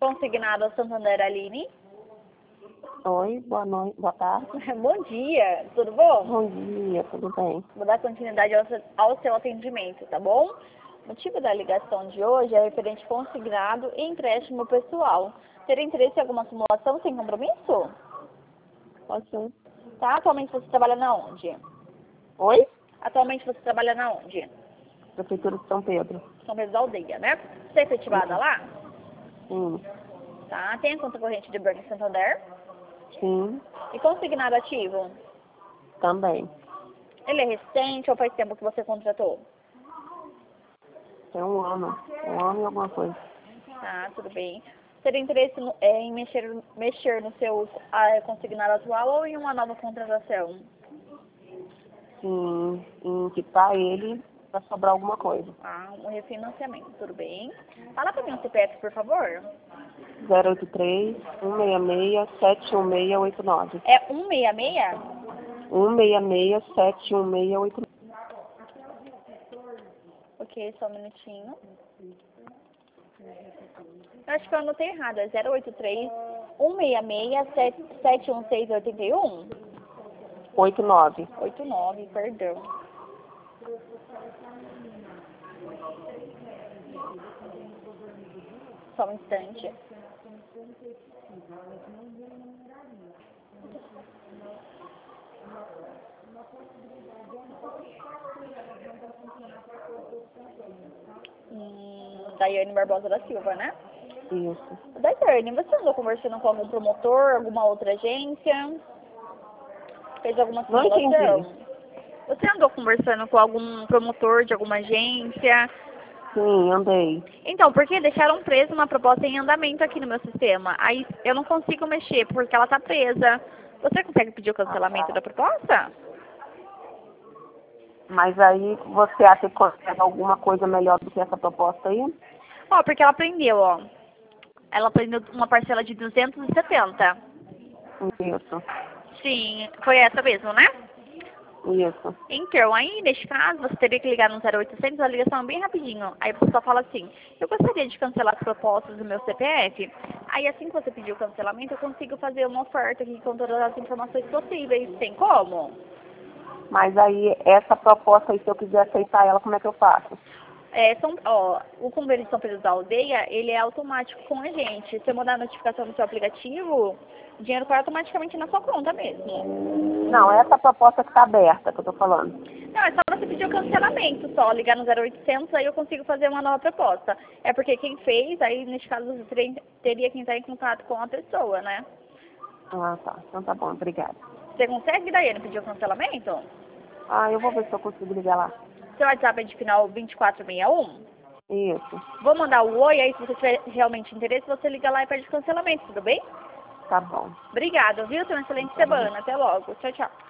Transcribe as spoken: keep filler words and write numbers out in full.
Consignado Santander, Aline. Oi, boa noite, boa tarde. Bom dia, tudo bom? Bom dia, tudo bem? Vou dar continuidade ao seu, ao seu atendimento, tá bom? O motivo da ligação de hoje é referente consignado e empréstimo pessoal. Teria interesse em alguma simulação sem compromisso? Pode ser. Tá, atualmente você trabalha na onde? Oi? Atualmente você trabalha na onde? Prefeitura de São Pedro. São Pedro da Aldeia, né? Você é efetivada Sim. lá? Sim. Tá, tem a conta corrente de Banco Santander? Sim, E consignado ativo? também. Ele é recente ou faz tempo que você contratou? Tem um ano. Um ano e alguma coisa. Tá, tudo bem. Teria interesse no- é, em mexer, mexer no seu ah, consignado atual ou em uma nova contratação? Sim, em quitar ele pra sobrar alguma coisa. Ah, um refinanciamento, tudo bem. Fala pra mim o C P F, por favor. zero oito três, um seis seis, sete um seis oito nove. É cento e sessenta e seis? um seis seis, sete um seis oito nove. Ok, só um minutinho. Eu acho que eu anotei errado. É zero oito três, um seis seis, sete um seis oito um? oito nove. oito nove, perdão. Só um instante. Hum, Daiane Barbosa da Silva, né? Isso. Daiane, você andou conversando com algum promotor, alguma outra agência? Fez alguma Não simulação? entendi. Você andou conversando com algum promotor de alguma agência? Sim, andei. Então, porque deixaram presa uma proposta em andamento aqui no meu sistema. Aí eu não consigo mexer porque ela tá presa. Você consegue pedir o cancelamento da proposta? Mas aí você acha que consegue alguma coisa melhor do que essa proposta aí? Ó, porque ela prendeu, ó. Ela prendeu uma parcela de duzentos e setenta. Isso. Sim, foi essa mesmo, né? Isso. Então, aí, neste caso, você teria que ligar no zero oitocentos, a ligação é bem rapidinho. Aí você só fala assim, eu gostaria de cancelar as propostas do meu C P F. Aí, assim que você pedir o cancelamento, eu consigo fazer uma oferta aqui com todas as informações possíveis. Tem como? Mas aí, essa proposta aí, se eu quiser aceitar ela, como é que eu faço? É, são, ó, o convênio de São Pedro da Aldeia, ele é automático com a gente. Se eu mandar a notificação no seu aplicativo, o dinheiro cai automaticamente na sua conta mesmo. Não, essa proposta que está aberta, que eu tô falando. Não, é só você pedir o cancelamento, só ligar no zero oitocentos, aí eu consigo fazer uma nova proposta. É porque quem fez, aí neste caso você teria, teria que entrar em contato com a pessoa, né? Ah, tá. Então tá bom, obrigada. Você consegue, Daiane, pedir o cancelamento? Ah, eu vou ver se eu consigo ligar lá. Seu WhatsApp é de final vinte e quatro sessenta e um? Isso. Vou mandar o oi, aí se você tiver realmente interesse, você liga lá e pede o cancelamento, tudo bem? Tá bom. Obrigada, viu? Tenha uma excelente semana. Até logo. Tchau, tchau.